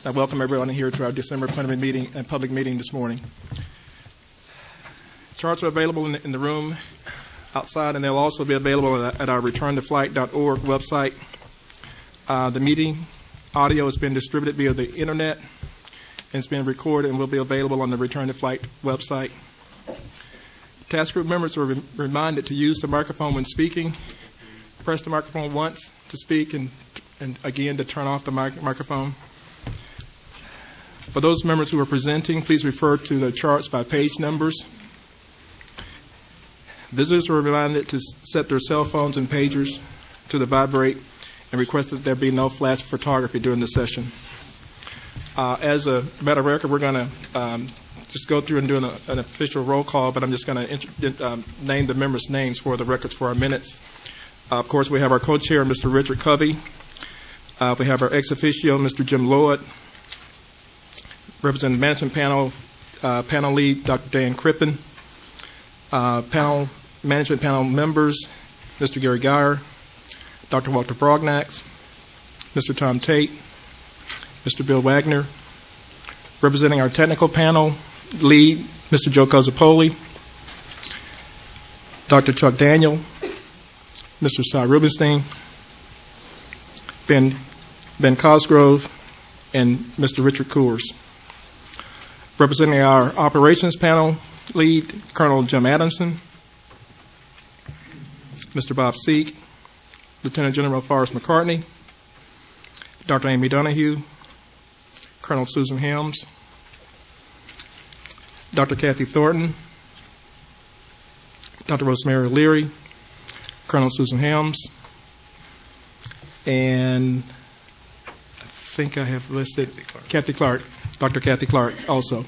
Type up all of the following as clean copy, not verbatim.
I welcome everyone here to our December plenary meeting and public meeting this morning. Charts are available in the room outside, and they'll also be available at our returntoFlight.org website. The meeting audio has been distributed via the internet, and it's been recorded and will be available on the Return to Flight website. Task group members are reminded to use the microphone when speaking. Press the microphone once to speak and again to turn off the microphone. For those members who are presenting, please refer to the charts by page numbers. Visitors are reminded to set their cell phones and pagers to the vibrate and request that there be no flash photography during the session. As a matter of record, we're going to just go through and do an official roll call, but I'm just going to name the members' names for the records for our minutes. Of course, we have our co-chair, Mr. Richard Covey. We have our ex-officio, Mr. Jim Lloyd. Representing the management panel, panel lead, Dr. Dan Crippen. Management panel members, Mr. Gary Geyer, Dr. Walter Brognax, Mr. Tom Tate, Mr. Bill Wagner. Representing our technical panel lead, Mr. Joe Cozzapoli, Dr. Chuck Daniel, Mr. Cy Rubenstein, Ben Cosgrove, and Mr. Richard Coors. Representing our operations panel lead, Colonel Jim Adamson, Mr. Bob Seek, Lieutenant General Forrest McCartney, Dr. Amy Donahue, Colonel Susan Helms, Dr. Kathy Thornton, Dr. Rosemary Leary, Colonel Susan Helms, and I think I have listed Kathy Clark, Dr. Kathy Clark also.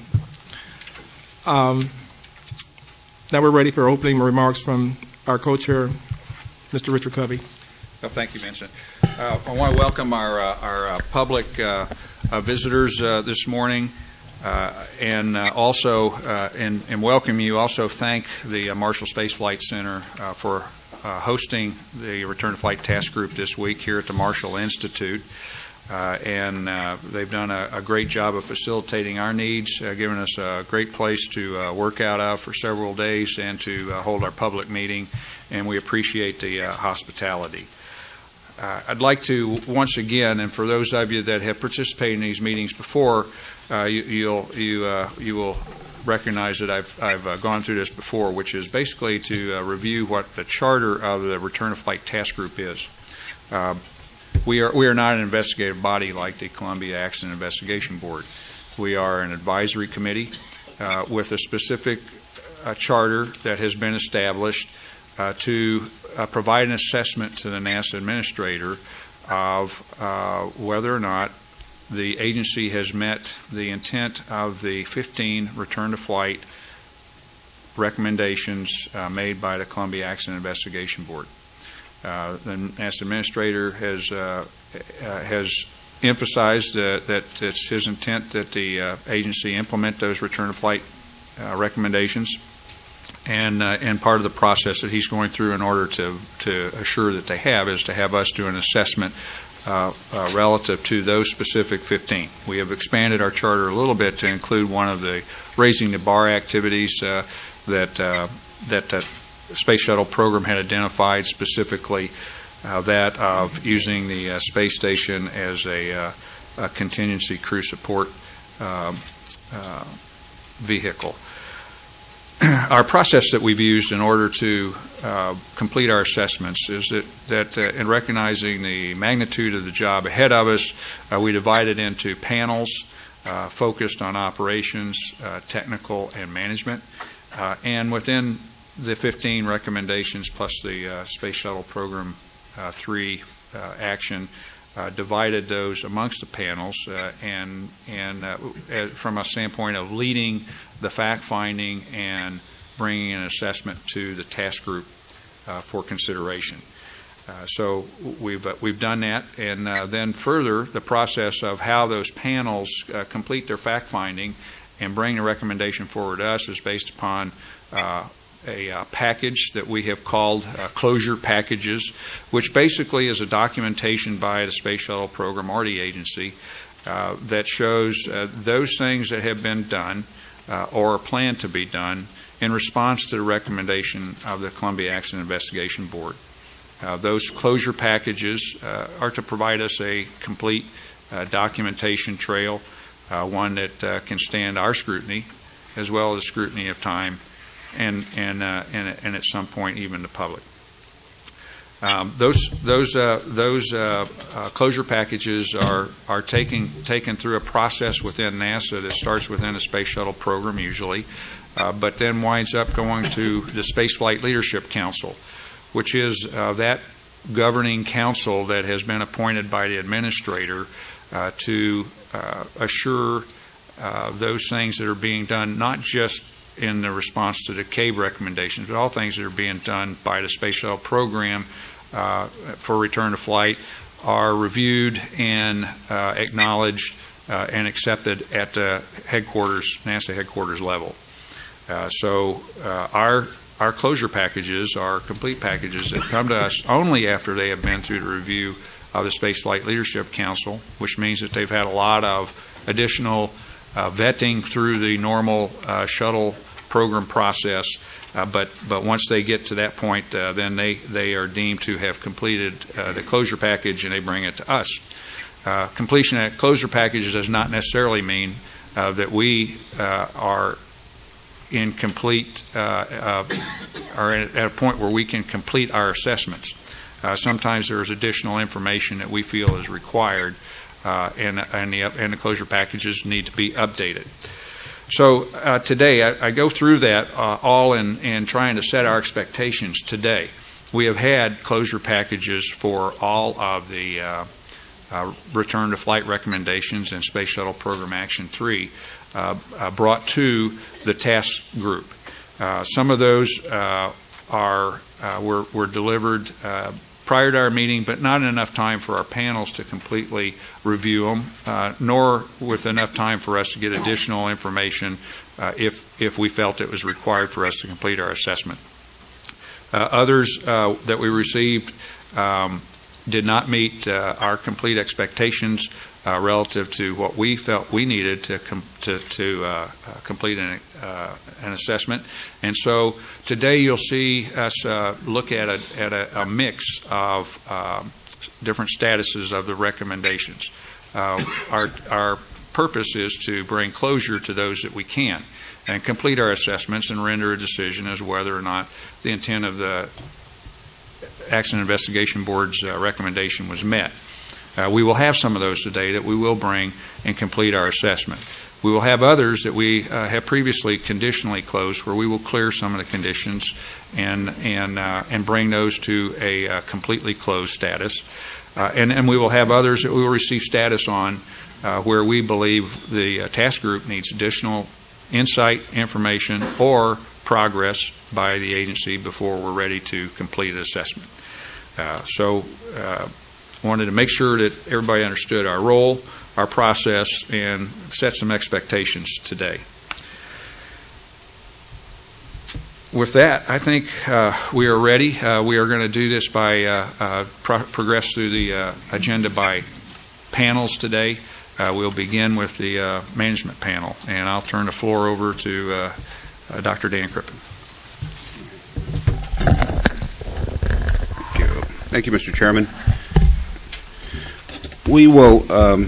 Now we're ready for opening remarks from our co-chair, Mr. Richard Covey. Well, thank you, Vincent. I want to welcome our public visitors this morning, and also and welcome you. Also, thank the Marshall Space Flight Center for hosting the Return to Flight Task Group this week here at the Marshall Institute. And they've done a great job of facilitating our needs, giving us a great place to work out of for several days and to hold our public meeting, and we appreciate the hospitality. I'd like to once again, and for those of you that have participated in these meetings before, you will recognize that I've gone through this before, which is basically to review what the charter of the Return to Flight Task Group is. We are not an investigative body like the Columbia Accident Investigation Board. We are an advisory committee with a specific charter that has been established to provide an assessment to the NASA administrator of whether or not the agency has met the intent of the 15 return to flight recommendations made by the Columbia Accident Investigation Board. The NASA administrator has emphasized that it's his intent that the agency implement those return to flight recommendations, and part of the process that he's going through in order to assure that they have is to have us do an assessment relative to those specific 15. We have expanded our charter a little bit to include one of the raising the bar activities that Space Shuttle program had identified, specifically that of using the space station as a contingency crew support vehicle. Our process that we've used in order to complete our assessments is that in recognizing the magnitude of the job ahead of us, we divided into panels focused on operations, technical, and management. And within the 15 recommendations plus the Space Shuttle Program 3 action, divided those amongst the panels and from a standpoint of leading the fact-finding and bringing an assessment to the task group for consideration. So we've done that, and then further, the process of how those panels complete their fact-finding and bring a recommendation forward to us is based upon a package that we have called closure packages, which basically is a documentation by the Space Shuttle Program or the agency that shows those things that have been done or are planned to be done in response to the recommendation of the Columbia Accident Investigation Board. Those closure packages are to provide us a complete documentation trail, one that can stand our scrutiny as well as scrutiny of time and at some point even the public. Those closure packages are taken through a process within NASA that starts within a space shuttle program usually, but then winds up going to the Spaceflight Leadership Council, which is that governing council that has been appointed by the administrator to assure those things that are being done, not just in the response to the CABE recommendations, but all things that are being done by the Space Shuttle program for return to flight are reviewed and acknowledged and accepted at the headquarters, NASA headquarters level. So our closure packages are complete packages that come to us only after they have been through the review of the Spaceflight Leadership Council, which means that they've had a lot of additional vetting through the normal shuttle program process. But once they get to that point, then they are deemed to have completed the closure package, and they bring it to us. Completion of closure packages does not necessarily mean that we are in complete are at a point where we can complete our assessments. Sometimes there is additional information that we feel is required, and the closure packages need to be updated. So today, I go through that all in trying to set our expectations today. We have had closure packages for all of the return to flight recommendations and Space Shuttle Program Action 3 brought to the task group. Some of those were delivered prior to our meeting, but not enough time for our panels to completely review them, nor with enough time for us to get additional information if we felt it was required for us to complete our assessment. Others that we received did not meet our complete expectations relative to what we felt we needed to complete an assessment. And so today you'll see us look at a mix of different statuses of the recommendations. Our purpose is to bring closure to those that we can and complete our assessments and render a decision as whether or not the intent of the Accident Investigation Board's recommendation was met. We will have some of those today that we will bring and complete our assessment. We will have others that we have previously conditionally closed, where we will clear some of the conditions and bring those to a completely closed status. And we will have others that we will receive status on where we believe the task group needs additional insight, information, or progress by the agency before we're ready to complete an assessment. So wanted to make sure that everybody understood our role, our process, and set some expectations today. With that, I think we are ready. We are going to do this by progress through the agenda by panels today. We'll begin with the management panel, and I'll turn the floor over to Dr. Dan Crippen. Thank you, Mr. Chairman. We will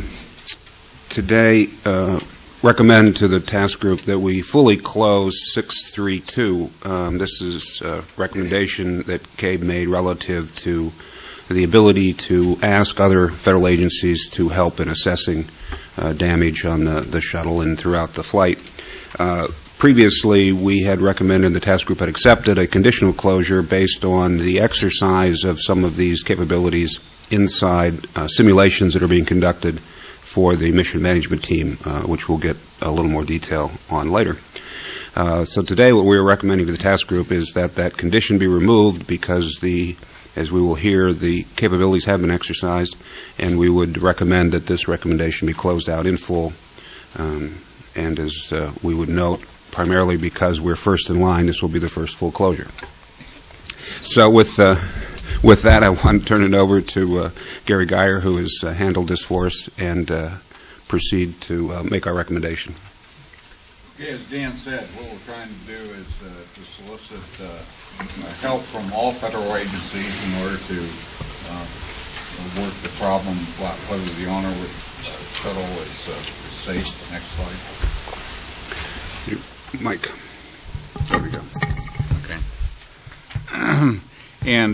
today recommend to the task group that we fully close 632. This is a recommendation that CABE made relative to the ability to ask other federal agencies to help in assessing damage on the shuttle and throughout the flight. Previously, we had recommended, the task group had accepted a conditional closure based on the exercise of some of these capabilities inside simulations that are being conducted for the mission management team, which we'll get a little more detail on later. So today what we're recommending to the task group is that that condition be removed because as we will hear, the capabilities have been exercised, and we would recommend that this recommendation be closed out in full. And as we would note, primarily because we're first in line, this will be the first full closure. So with that, I want to turn it over to Gary Geyer, who has handled this for us and proceed to make our recommendation. Okay, as Dan said, what we're trying to do is to solicit help from all federal agencies in order to work the problem, whether the honor shuttle is safe. Next slide. Mike. There we go. Okay. And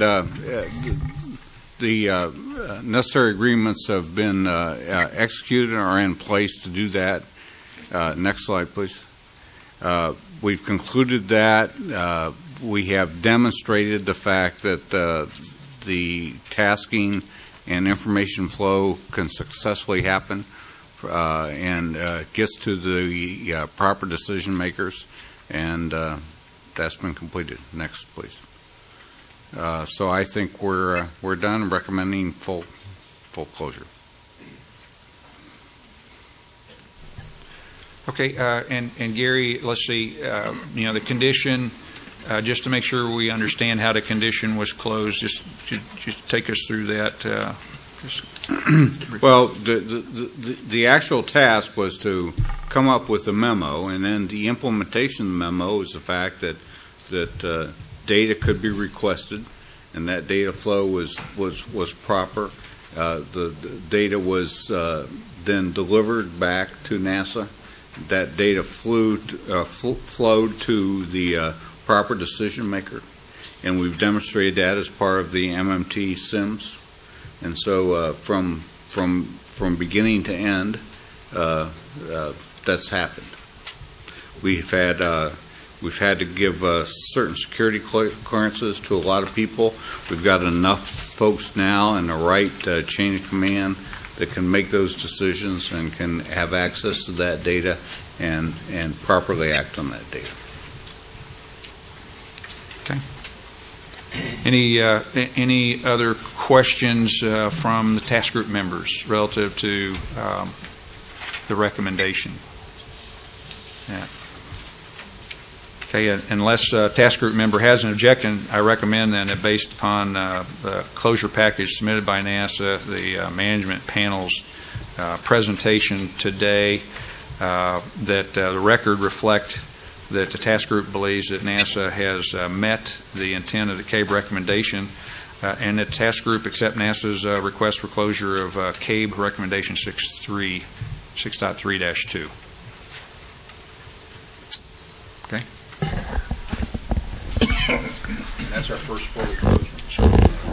the necessary agreements have been executed and are in place to do that. Next slide, please. We've concluded that. We have demonstrated the fact that the tasking and information flow can successfully happen and gets to the proper decision makers, and that's been completed. Next, please. So I think we're done recommending full closure. Okay, and Gary, let's see. The condition. Just to make sure we understand how the condition was closed, just take us through that. Well, the actual task was to come up with a memo, and then the implementation of the memo is the fact that data could be requested, and that data flow was proper. The data was then delivered back to NASA. That data flowed to the proper decision maker, and we've demonstrated that as part of the MMT SIMS. And so from beginning to end, that's happened. We've had to give certain security clearances to a lot of people. We've got enough folks now in the right chain of command that can make those decisions and can have access to that data and properly act on that data. Okay. Any other questions from the task group members relative to the recommendation? Yeah. Okay, unless a task group member has an objection, I recommend then that based upon the closure package submitted by NASA, the management panel's presentation today, that the record reflect that the task group believes that NASA has met the intent of the CABE recommendation, and that the task group accept NASA's request for closure of CABE recommendation 6.3-2. Okay. That's our first fully closed one. So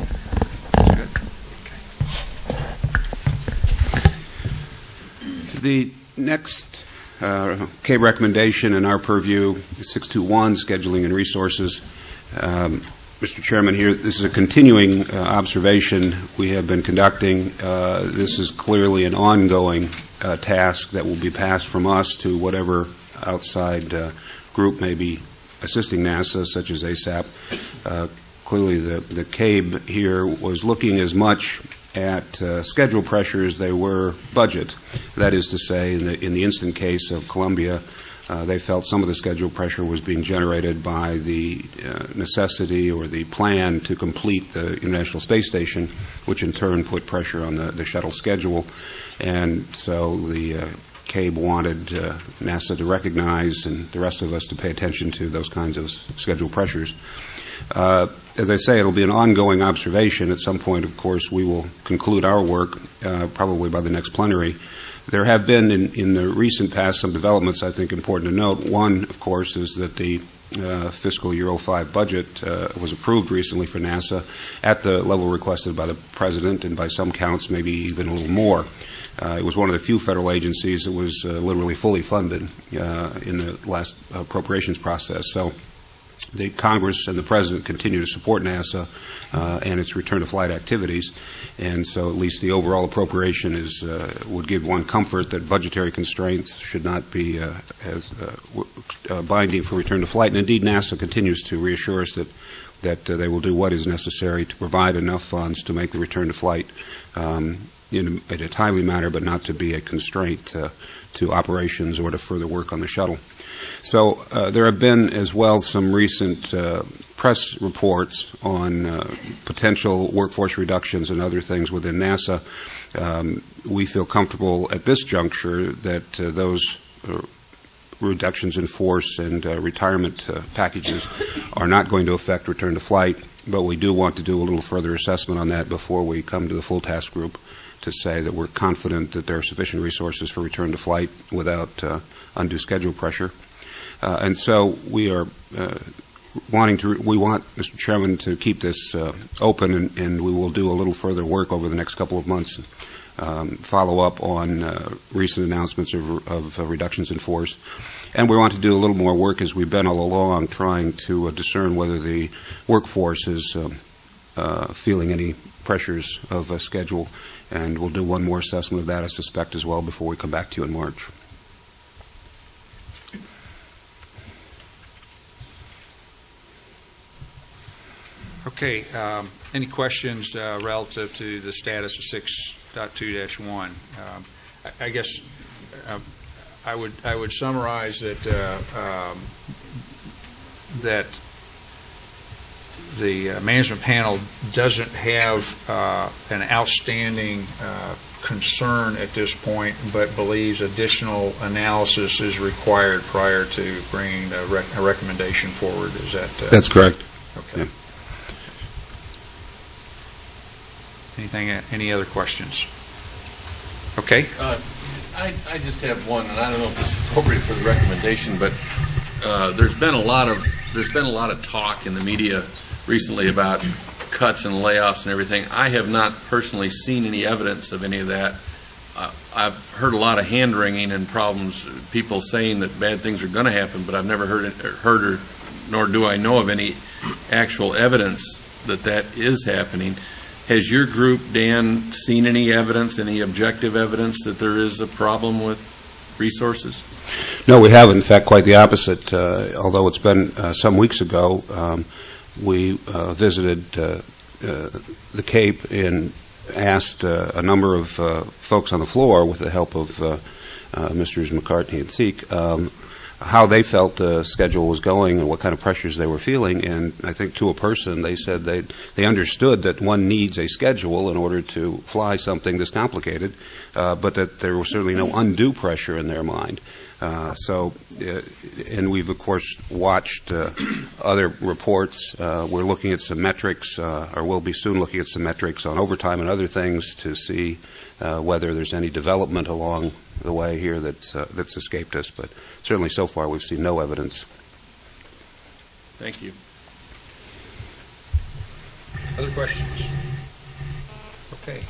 that's good. The next CABE recommendation in our purview is 621, scheduling and resources. Mr. Chairman, here, this is a continuing observation we have been conducting. This is clearly an ongoing task that will be passed from us to whatever outside group may be assisting NASA, such as ASAP. Clearly, the CABE here was looking as much at schedule pressure as they were budget. That is to say, in the instant case of Columbia, they felt some of the schedule pressure was being generated by the necessity or the plan to complete the International Space Station, which in turn put pressure on the shuttle schedule. And so the CABE wanted NASA to recognize and the rest of us to pay attention to those kinds of schedule pressures. As I say, it'll be an ongoing observation. At some point, of course, we will conclude our work, probably by the next plenary. There have been, in the recent past, some developments I think important to note. One, of course, is that the fiscal year 05 budget was approved recently for NASA at the level requested by the President, and by some counts, maybe even a little more. It was one of the few federal agencies that was literally fully funded in the last appropriations process. So the Congress and the President continue to support NASA and its return-to-flight activities, and so at least the overall appropriation would give one comfort that budgetary constraints should not be as binding for return-to-flight. And indeed, NASA continues to reassure us that they will do what is necessary to provide enough funds to make the return-to-flight in a timely manner, but not to be a constraint to operations or to further work on the shuttle. So there have been as well some recent press reports on potential workforce reductions and other things within NASA, we feel comfortable at this juncture that those reductions in force and retirement packages are not going to affect return to flight, but we do want to do a little further assessment on that before we come to the full task group to say that we're confident that there are sufficient resources for return to flight without undue schedule pressure. And so we are we want, Mr. Chairman, to keep this open, and we will do a little further work over the next couple of months, follow up on recent announcements of reductions in force. And we want to do a little more work, as we've been all along, trying to discern whether the workforce is feeling any pressures of a schedule. And we'll do one more assessment of that, I suspect, as well, before we come back to you in March. Okay. Any questions relative to the status of 6.2-1? I guess I would summarize that that the management panel doesn't have an outstanding concern at this point, but believes additional analysis is required prior to bringing a recommendation forward. Is that? That's correct. Okay. Yeah. Any other questions? Okay. I just have one, and I don't know if this is appropriate for the recommendation, but there's been a lot of talk in the media recently about cuts and layoffs and everything. I have not personally seen any evidence of any of that. I've heard a lot of hand-wringing and problems, people saying that bad things are going to happen, but I've never heard or nor do I know of any actual evidence that that is happening. Has your group, Dan, seen any evidence, any objective evidence that there is a problem with resources? No, we haven't. In fact, quite the opposite. Although it's been some weeks ago, we visited the Cape and asked a number of folks on the floor, with the help of Mrs. McCartney and Seek, how they felt the schedule was going and what kind of pressures they were feeling. And I think to a person, they said they understood that one needs a schedule in order to fly something this complicated, but that there was certainly no undue pressure in their mind. And we've, of course, watched other reports. We're looking at some metrics, or will be soon looking at some metrics on overtime and other things to see whether there's any development along the way here that's escaped us. But certainly so far we've seen no evidence. Thank you. Other questions? Okay.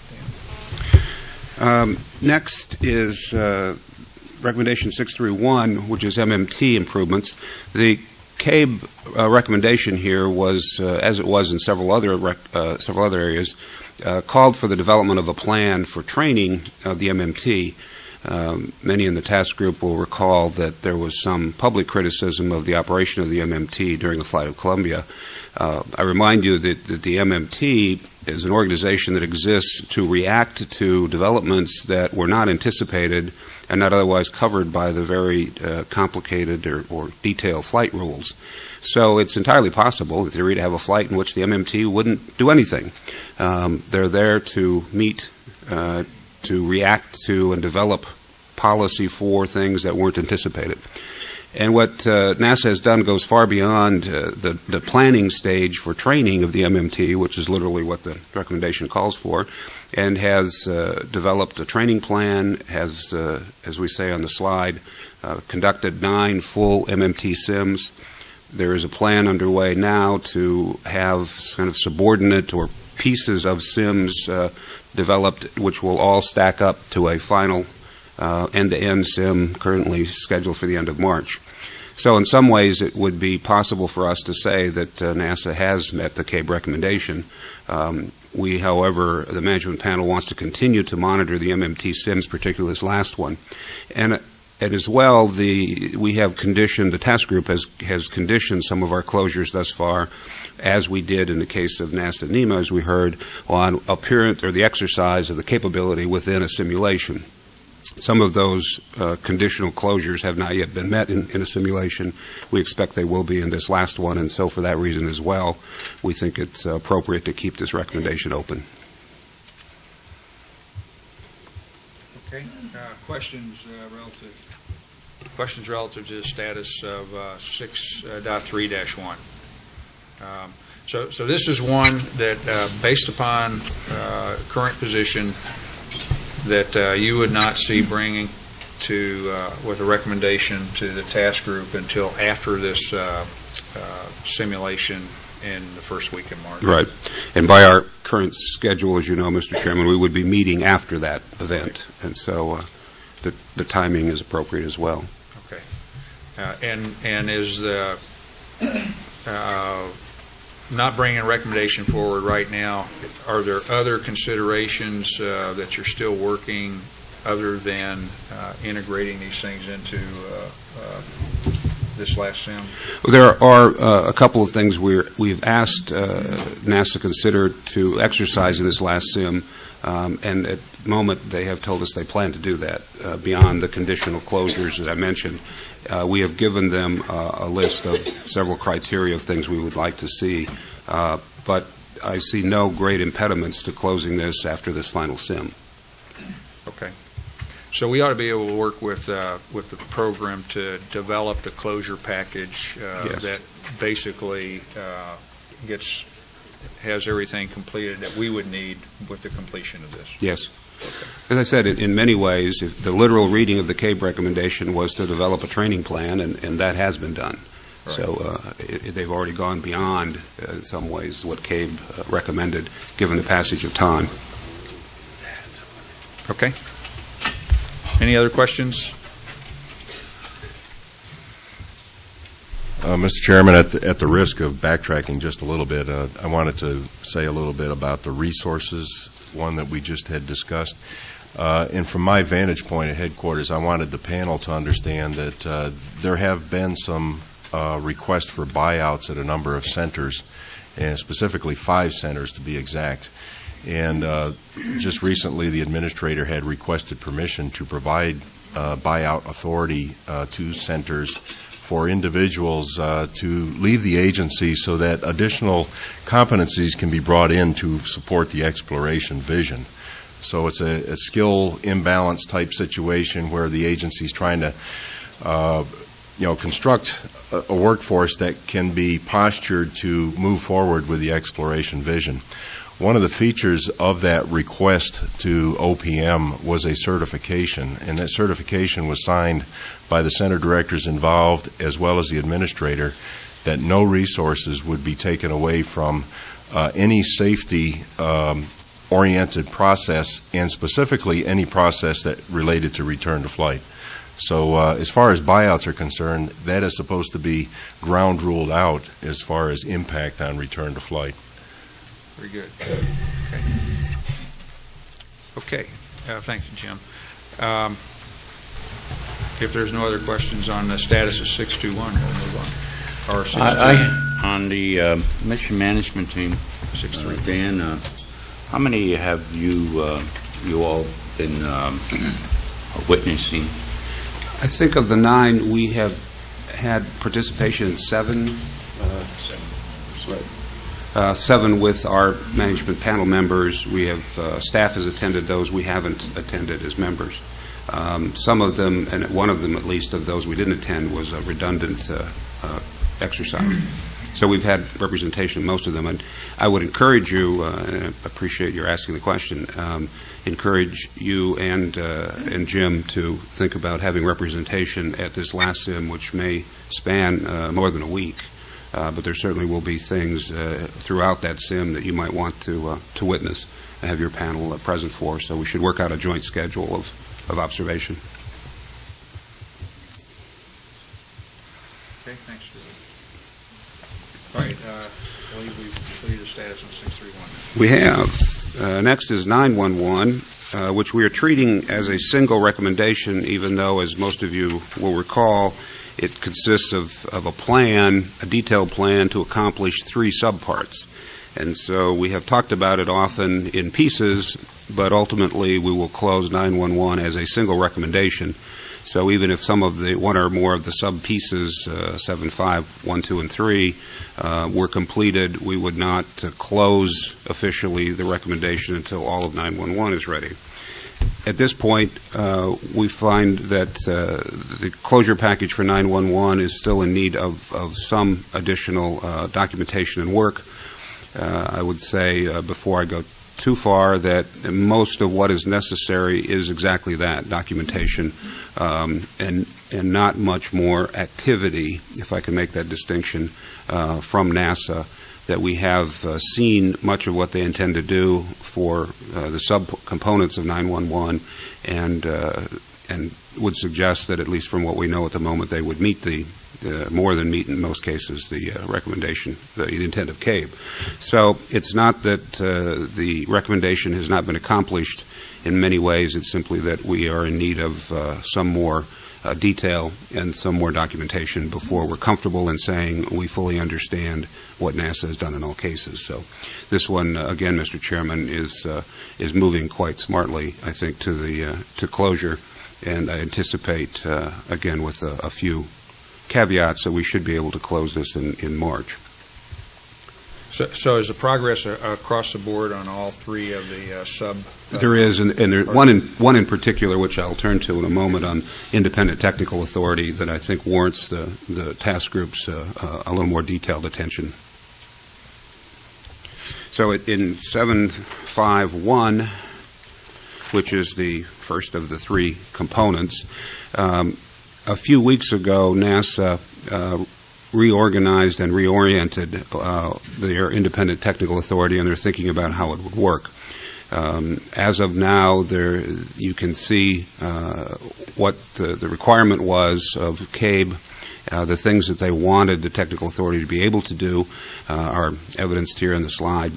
Next is Recommendation 631, which is MMT improvements. The CABE recommendation here was, as it was in several other areas, called for the development of a plan for training of the MMT. Many in the task group will recall that there was some public criticism of the operation of the MMT during the flight of Columbia. I remind you that the MMT is an organization that exists to react to developments that were not anticipated and not otherwise covered by the very complicated or detailed flight rules. So it's entirely possible, in theory, to have a flight in which the MMT wouldn't do anything. They're there to meet, to react to and develop policy for things that weren't anticipated. And what NASA has done goes far beyond the planning stage for training of the MMT, which is literally what the recommendation calls for, and has developed a training plan, has, as we say on the slide, conducted 9 full MMT sims. There is a plan underway now to have kind of subordinate or pieces of sims developed, which will all stack up to a final end-to-end sim currently scheduled for the end of March. So in some ways it would be possible for us to say that NASA has met the CABE recommendation. We, however, the management panel wants to continue to monitor the MMT sims, particularly this last one. And as well, we have conditioned, the task group has conditioned some of our closures thus far, as we did in the case of NASA NEMA, as we heard, on appearance or the exercise of the capability within a simulation. Some of those conditional closures have not yet been met in a simulation. We expect they will be in this last one, and so for that reason as well, we think it's appropriate to keep this recommendation open. Okay. Questions relative to the status of 6.3-1. So this is one that, based upon current position, that you would not see bringing to with a recommendation to the task group until after this simulation in the first week in March. Right. And by our current schedule, as you know, Mr. Chairman, we would be meeting after that event, and so the timing is appropriate as well. Okay. And is the not bringing a recommendation forward right now, are there other considerations that you're still working other than integrating these things into this last sim? Well, there are a couple of things we've asked NASA to consider to exercise in this last sim, and at the moment they have told us they plan to do that beyond the conditional closures that I mentioned. We have given them a list of several criteria of things we would like to see, but I see no great impediments to closing this after this final sim. Okay. So we ought to be able to work with the program to develop the closure package Yes. that basically has everything completed that we would need with the completion of this. Yes. As I said, in many ways, if the literal reading of the CABE recommendation was to develop a training plan, and that has been done. Right. So they've already gone beyond, in some ways, what CABE recommended, given the passage of time. Okay. Any other questions? Mr. Chairman, at the risk of backtracking just a little bit, I wanted to say a little bit about the resources, one that we just had discussed. And from my vantage point at headquarters, I wanted the panel to understand that there have been some requests for buyouts at a number of centers, and specifically 5 centers to be exact. And just recently, the administrator had requested permission to provide buyout authority to centers for individuals to leave the agency so that additional competencies can be brought in to support the exploration vision. So it's a skill imbalance type situation where the agency is trying to construct a workforce that can be postured to move forward with the exploration vision. One of the features of that request to OPM was a certification, and that certification was signed by the center directors involved as well as the administrator that no resources would be taken away from any safety-oriented process, and specifically any process that related to return to flight. So as far as buyouts are concerned, that is supposed to be ground ruled out as far as impact on return to flight. Very good. Okay. Thank you, Jim. If there's no other questions on the status of 621, we'll move on. Or 623. On the mission management team, 6-3. Dan, how many have you all been witnessing? I think of the 9, we have had participation in 7. 7 with our management panel members. We have staff has attended those. We haven't attended as members. Some of them, and one of them at least of those we didn't attend, was a redundant exercise. So we've had representation of most of them. And I would encourage you, and I appreciate your asking the question, encourage you and Jim to think about having representation at this last sim, which may span more than a week. But there certainly will be things throughout that sim that you might want to witness and have your panel present for. So we should work out a joint schedule of observation. Okay, thanks, Julie. All right, I believe we've completed the status on 631. We have. Next is 911, which we are treating as a single recommendation, even though, as most of you will recall, it consists of a plan, a detailed plan to accomplish 3 subparts. And so we have talked about it often in pieces, but ultimately we will close 911 as a single recommendation. So even if some of the one or more of the sub-pieces, 7.5, 1, 2, and 3, were completed, we would not close officially the recommendation until all of 911 is ready. At this point, we find that the closure package for 911 is still in need of some additional documentation and work. I would say, before I go too far, that most of what is necessary is exactly that, documentation, and not much more activity, if I can make that distinction, from NASA, that we have seen much of what they intend to do for the subcomponents of 911, and would suggest that, at least from what we know at the moment, they would meet more than meet in most cases the recommendation, the intent of CABE. So it's not that the recommendation has not been accomplished in many ways. It's simply that we are in need of some more detail and some more documentation before we're comfortable in saying we fully understand what NASA has done in all cases. So this one, again, Mr. Chairman, is moving quite smartly, I think, to closure, and I anticipate, again, with a few caveats, that we should be able to close this in March. So is the progress across the board on all three of the sub? There is, and there, one in particular, which I'll turn to in a moment, on independent technical authority, that I think warrants the task group's a little more detailed attention. So in 751, which is the first of the three components, a few weeks ago, NASA reorganized and reoriented their independent technical authority, and they're thinking about how it would work. As of now, you can see what the requirement was of CABE. The things that they wanted the technical authority to be able to do are evidenced here in the slide.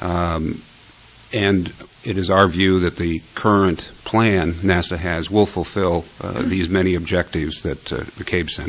And it is our view that the current plan NASA has will fulfill these many objectives that the CABE set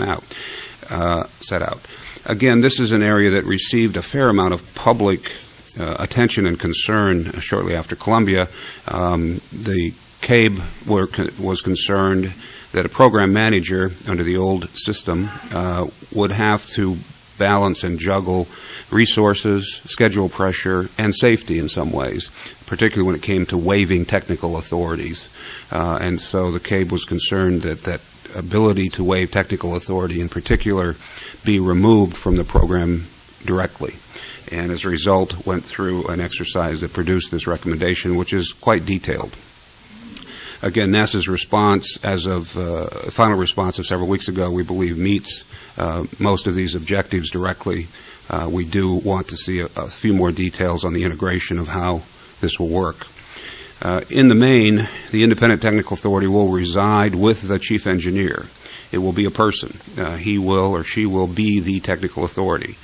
out. Again, this is an area that received a fair amount of public attention and concern shortly after Columbia. The CABE was concerned that a program manager under the old system would have to balance and juggle resources, schedule pressure, and safety in some ways, particularly when it came to waiving technical authorities. And so the CABE was concerned that ability to waive technical authority in particular be removed from the program directly. And as a result, went through an exercise that produced this recommendation, which is quite detailed. Again, NASA's response, as of final response of several weeks ago, we believe meets most of these objectives directly. We do want to see a few more details on the integration of how this will work. In the main, the Independent Technical Authority will reside with the Chief Engineer. It will be a person. He will or she will be the technical authority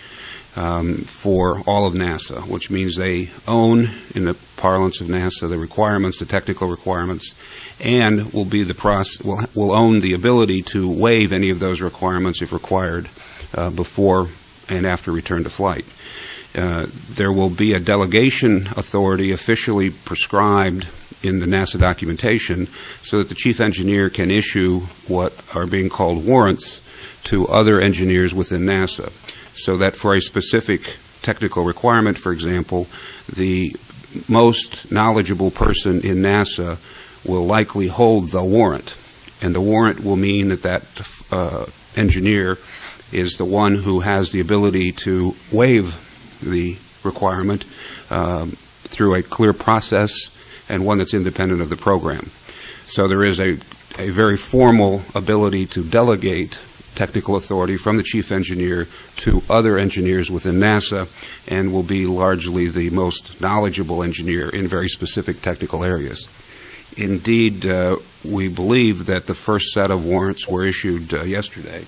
for all of NASA, which means they own, in the parlance of NASA, the requirements, the technical requirements, and will be will own the ability to waive any of those requirements if required before and after return to flight. There will be a delegation authority officially prescribed in the NASA documentation so that the chief engineer can issue what are being called warrants to other engineers within NASA, so that for a specific technical requirement, for example, the most knowledgeable person in NASA will likely hold the warrant, and the warrant will mean that engineer is the one who has the ability to waive the requirement through a clear process and one that's independent of the program. So there is a very formal ability to delegate technical authority from the chief engineer to other engineers within NASA, and will be largely the most knowledgeable engineer in very specific technical areas. Indeed, we believe that the first set of warrants were issued yesterday,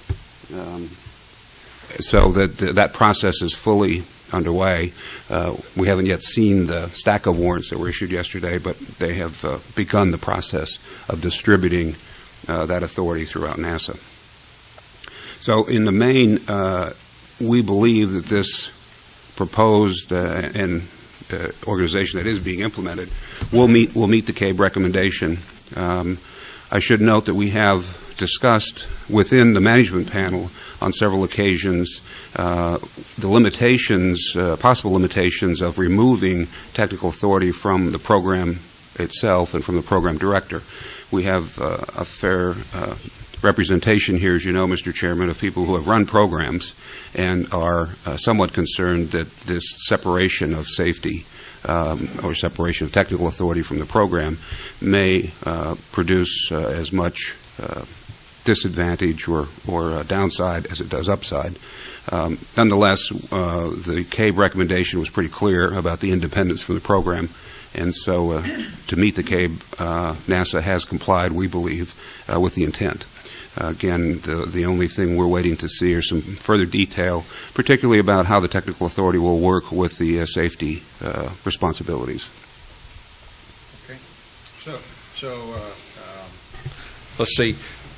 so that process is fully underway. We haven't yet seen the stack of warrants that were issued yesterday, but they have begun the process of distributing that authority throughout NASA. So in the main, we believe that this proposed and organization that is being implemented will meet the CABE recommendation. I should note that we have discussed within the management panel on several occasions the limitations, possible limitations of removing technical authority from the program itself and from the program director. We have a fair representation here, as you know, Mr. Chairman, of people who have run programs and are somewhat concerned that this separation of safety or separation of technical authority from the program may produce as much disadvantage or downside as it does upside. Nonetheless, the CABE recommendation was pretty clear about the independence from the program, and so to meet the CABE, NASA has complied, we believe, with the intent. Again, the only thing we're waiting to see are some further detail, particularly about how the technical authority will work with the safety responsibilities. Okay. So let's see.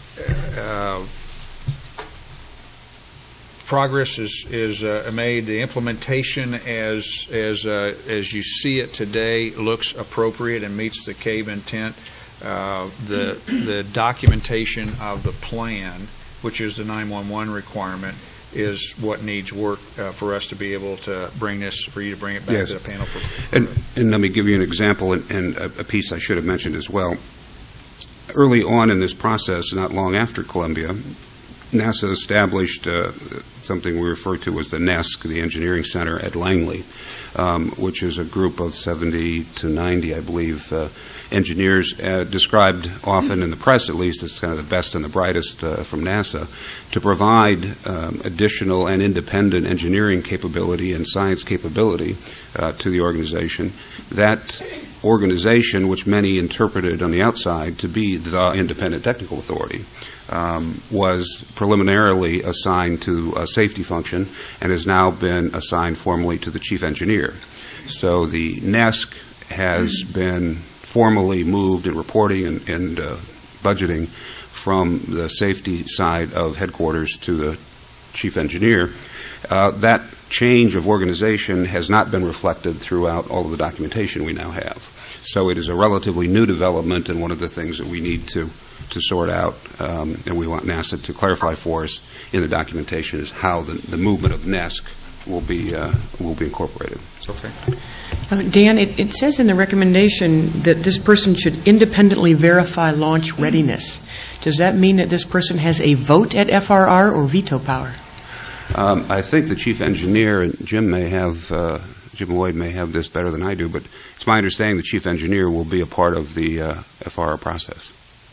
Progress is made. The implementation, as you see it today, looks appropriate and meets the CABE intent. The documentation of the plan, which is the 911 requirement, is what needs work for us to be able to bring this, for you to bring it back to the panel. And let me give you an example and a piece I should have mentioned as well. Early on in this process, not long after Columbia, NASA established something we refer to as the NESC, the Engineering Center at Langley, which is a group of 70 to 90, I believe, engineers described often in the press, at least, as kind of the best and the brightest from NASA, to provide additional and independent engineering capability and science capability to the organization. That organization, which many interpreted on the outside to be the independent technical authority, was preliminarily assigned to a safety function and has now been assigned formally to the chief engineer. So the NESC has been formally moved in reporting and budgeting from the safety side of headquarters to the chief engineer. That change of organization has not been reflected throughout all of the documentation we now have. So it is a relatively new development, and one of the things that we need to sort out, and we want NASA to clarify for us in the documentation, is how the movement of NESC will be incorporated. Okay. Dan, it says in the recommendation that this person should independently verify launch readiness. Does that mean that this person has a vote at FRR or veto power? I think the chief engineer, and Jim Wade may have this better than I do, but it's my understanding the chief engineer will be a part of the FRR process.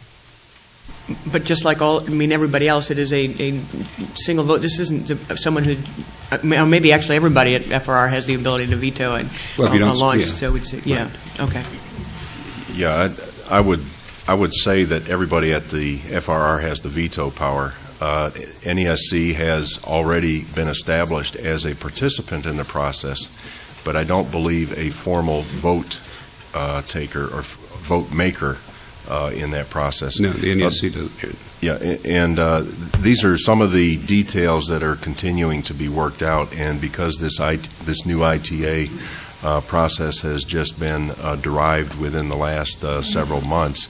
But just like everybody else, it is a single vote. This isn't someone who, or maybe actually everybody at FRR has the ability to veto and launch. Yeah. So we'd say, yeah, right. Okay. Yeah, I would say that everybody at the FRR has the veto power. NESC has already been established as a participant in the process, but I don't believe a formal vote taker or vote maker in that process. No, the NESC does. Yeah, and these are some of the details that are continuing to be worked out, and because this new ITA process has just been derived within the last several months,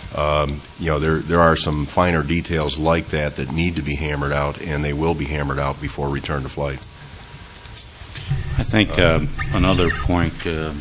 there are some finer details like that need to be hammered out, and they will be hammered out before return to flight. I think another point is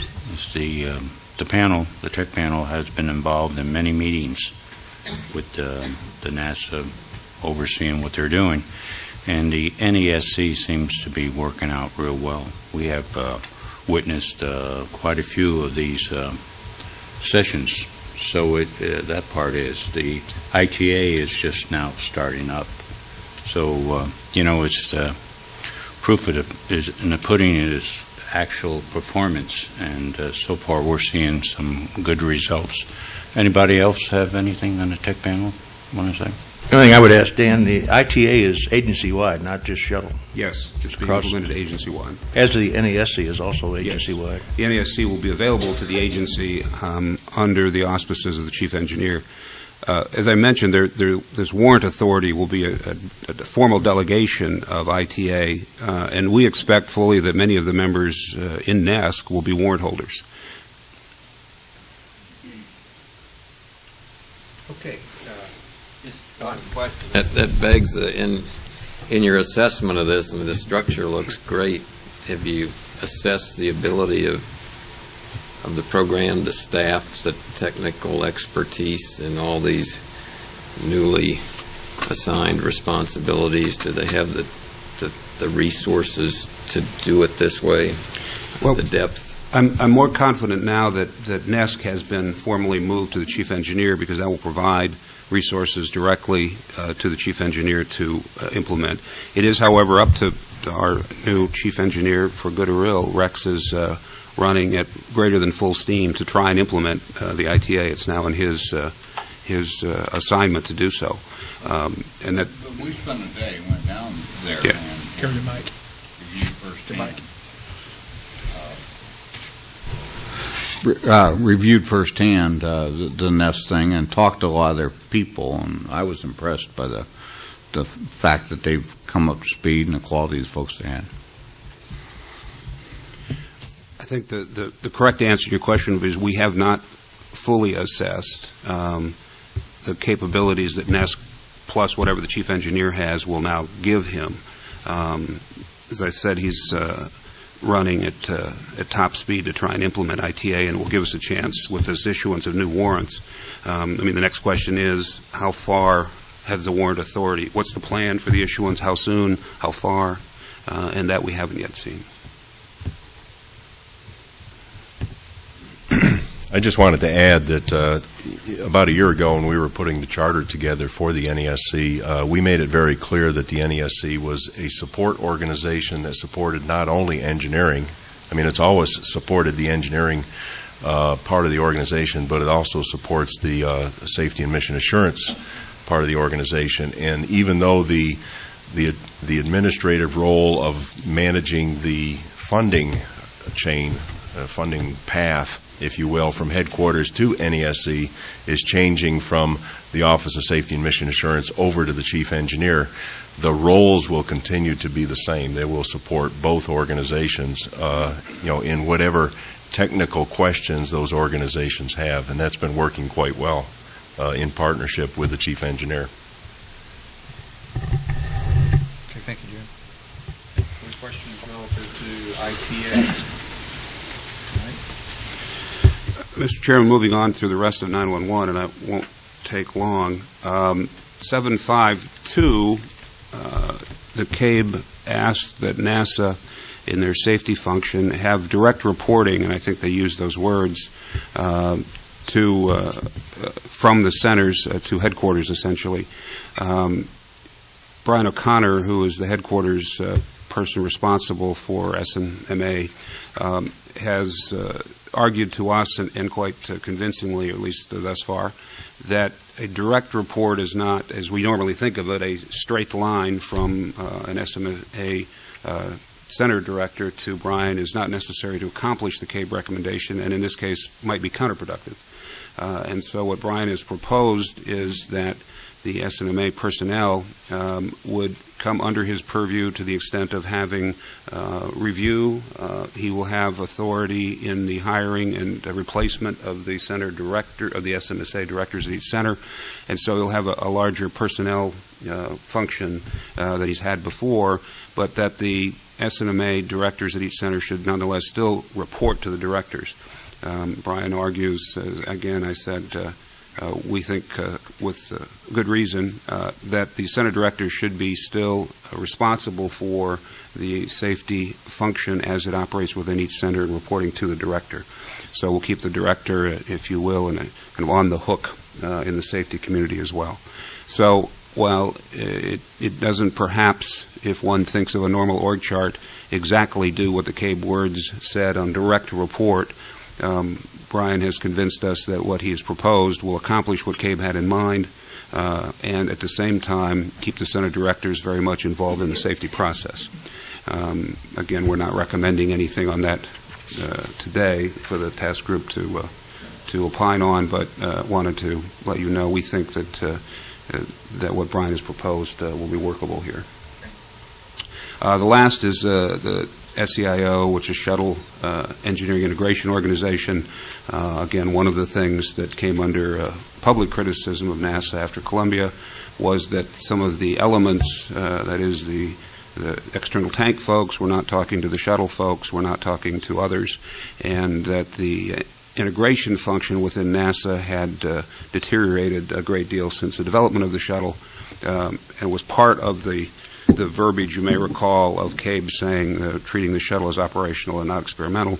the panel, the tech panel, has been involved in many meetings with the NASA overseeing what they're doing, and the NESC seems to be working out real well. We have witnessed quite a few of these sessions, so that part is. The ITA is just now starting up, so it's proof in the pudding is actual performance, and so far we're seeing some good results. Anybody else have anything on the tech panel want to say? The only thing I would ask, Dan, the ITA is agency-wide, not just shuttle. Yes, it's being implemented agency-wide. As the NESC is also agency-wide. Yes. The NESC will be available to the agency under the auspices of the chief engineer. As I mentioned, this warrant authority will be a formal delegation of ITA, and we expect fully that many of the members in NASC will be warrant holders. Okay. Just one question. That begs in your assessment of this, I mean, the structure looks great. Have you assessed the ability of the program to staff the technical expertise in all these newly assigned responsibilities? Do they have the resources to do it this way? Well, the depth? I'm more confident now that NESC has been formally moved to the chief engineer, because that will provide resources directly to the chief engineer to implement. It is, however, up to our new chief engineer, for good or ill. Rex is running at greater than full steam to try and implement the ITA. It's now in his assignment to do so. And that. But we spent a day, went down there, yeah. And Carry your mic. reviewed firsthand. Reviewed firsthand the NESC thing and talked to a lot of their people, and I was impressed by the fact that they've come up to speed and the quality of the folks they had. I think the correct answer to your question is we have not fully assessed the capabilities that NESC plus whatever the chief engineer has will now give him. As I said, he's running at top speed to try and implement ITA, and will give us a chance with this issuance of new warrants. I mean, the next question is, how far has the warrant authority? What's the plan for the issuance? How soon? How far? And that we haven't yet seen. I just wanted to add that about a year ago, when we were putting the charter together for the NESC, we made it very clear that the NESC was a support organization that supported not only engineering. I mean, it's always supported the engineering part of the organization, but it also supports the safety and mission assurance part of the organization. And even though the administrative role of managing the funding chain, funding path, if you will, from headquarters to NESC is changing from the Office of Safety and Mission Assurance over to the chief engineer, the roles will continue to be the same. They will support both organizations, in whatever technical questions those organizations have, and that's been working quite well in partnership with the chief engineer. Okay, thank you, Jim. Any questions relative to ITA? Mr. Chairman, moving on through the rest of 911, and I won't take long. 752, the CABE asked that NASA, in their safety function, have direct reporting, and I think they used those words, from the centers to headquarters, essentially. Brian O'Connor, who is the headquarters person responsible for SNMA, has argued to us, and quite convincingly, at least thus far, that a direct report is not, as we normally think of it, a straight line from an SMA center director to Brian is not necessary to accomplish the CABE recommendation, and in this case might be counterproductive. And so what Brian has proposed is that the SNMA personnel would come under his purview to the extent of having review. He will have authority in the hiring and replacement of the center director, of the SMSA directors at each center, and so he'll have a larger personnel function that he's had before, but that the SNMA directors at each center should nonetheless still report to the directors. Brian argues, again, I said, we think with good reason that the center director should be still responsible for the safety function as it operates within each center and reporting to the director. So we'll keep the director, if you will, kind of on the hook in the safety community as well. So while it doesn't perhaps, if one thinks of a normal org chart, exactly do what the CABE words said on direct report, Brian has convinced us that what he has proposed will accomplish what CABE had in mind, and at the same time keep the center directors very much involved in the safety process. Again, we're not recommending anything on that today for the task group to to opine on, but wanted to let you know we think that what Brian has proposed will be workable here. The last is the SEIO, which is Shuttle Engineering Integration Organization. Again, one of the things that came under public criticism of NASA after Columbia was that some of the elements, that is the external tank folks, were not talking to the shuttle folks, were not talking to others, and that the integration function within NASA had deteriorated a great deal since the development of the shuttle, and was part of the verbiage, you may recall, of CABE saying treating the shuttle as operational and not experimental.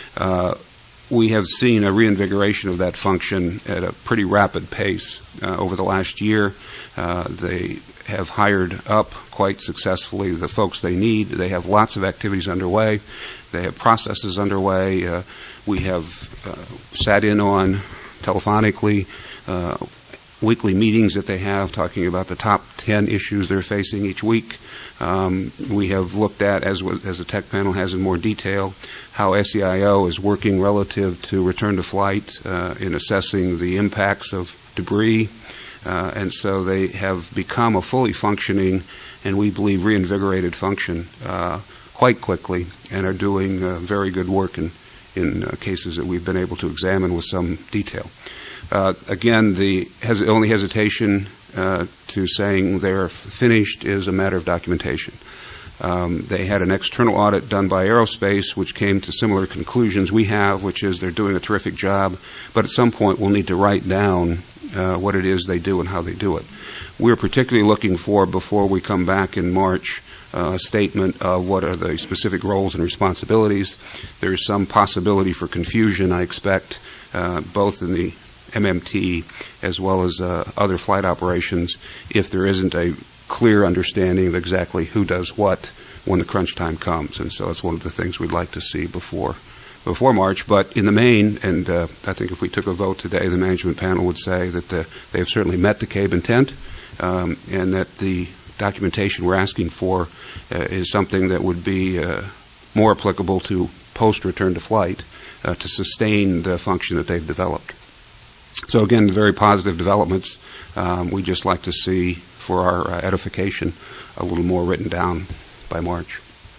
We have seen a reinvigoration of that function at a pretty rapid pace over the last year. They have hired up quite successfully the folks they need. They have lots of activities underway. They have processes underway. We have sat in on telephonically weekly meetings that they have talking about the top 10 issues they're facing each week. We have looked at, as the tech panel has in more detail, how SEIO is working relative to return to flight in assessing the impacts of debris. And so they have become a fully functioning and we believe reinvigorated function quite quickly and are doing very good work in cases that we've been able to examine with some detail. Again, the only hesitation to saying they're finished is a matter of documentation. They had an external audit done by Aerospace, which came to similar conclusions we have, which is they're doing a terrific job, but at some point we'll need to write down what it is they do and how they do it. We're particularly looking for, before we come back in March, a statement of what are the specific roles and responsibilities. There is some possibility for confusion, I expect, both in the MMT as well as other flight operations, if there isn't a clear understanding of exactly who does what when the crunch time comes. And so it's one of the things we'd like to see before March. But in the main, and I think if we took a vote today, the management panel would say that they have certainly met the CABE intent, and that the documentation we're asking for is something that would be more applicable to post-return to flight to sustain the function that they've developed. So again, very positive developments. We'd just like to see, for our edification, a little more written down by March.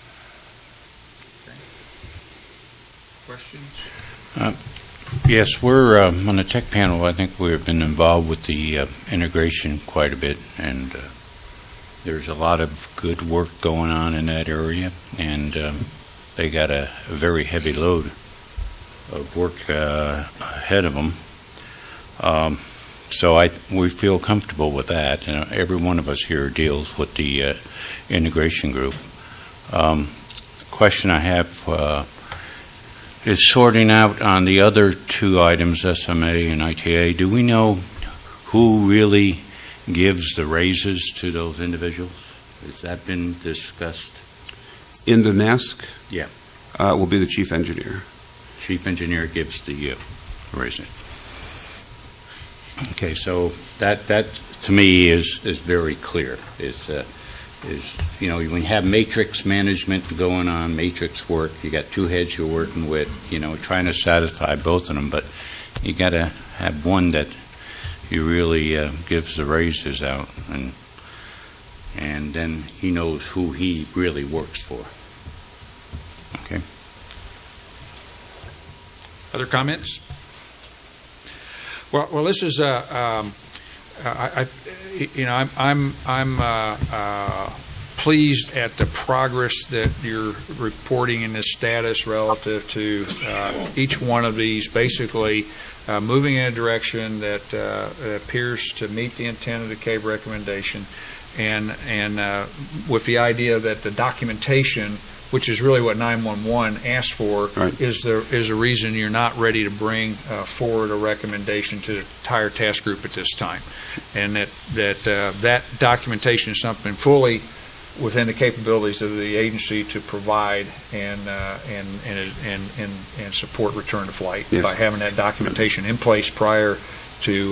Questions? Yes, we're on the tech panel. I think we've been involved with the integration quite a bit, and there's a lot of good work going on in that area, and they got a very heavy load of work ahead of them. So we feel comfortable with that. You know, every one of us here deals with the integration group. Question I have is sorting out on the other two items, SMA and ITA. Do we know who really gives the raises to those individuals? Has that been discussed? In the NASC? Yeah. Will be the chief engineer. Chief engineer gives the raising. Okay, so that to me is very clear. Is you know, when you have matrix management going on, matrix work, you got two heads you're working with, you know, trying to satisfy both of them, but you got to have one that you really gives the raises out, and then he knows who he really works for. Okay. Other comments? Well, this is I'm pleased at the progress that you're reporting in this status relative to each one of these. Basically, moving in a direction that appears to meet the intent of the CABE recommendation, and with the idea that the documentation, which is really what 911 asked for, right, is a reason you're not ready to bring forward a recommendation to the entire task group at this time, and that documentation is something fully within the capabilities of the agency to provide and support return to flight, yes, by having that documentation in place prior to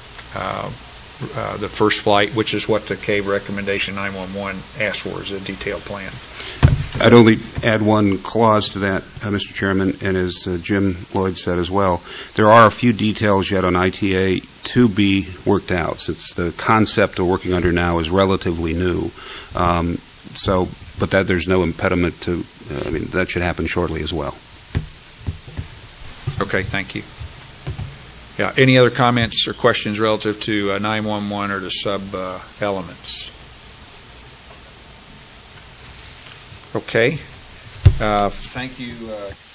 the first flight, which is what the CABE recommendation 911 asked for, is a detailed plan. I'd only add one clause to that, Mr. Chairman, and as Jim Lloyd said as well, there are a few details yet on ITA to be worked out, since the concept we're working under now is relatively new. But that there's no impediment to, that should happen shortly as well. Okay, thank you. Yeah, any other comments or questions relative to 911 or the sub-elements? Okay. Thank you.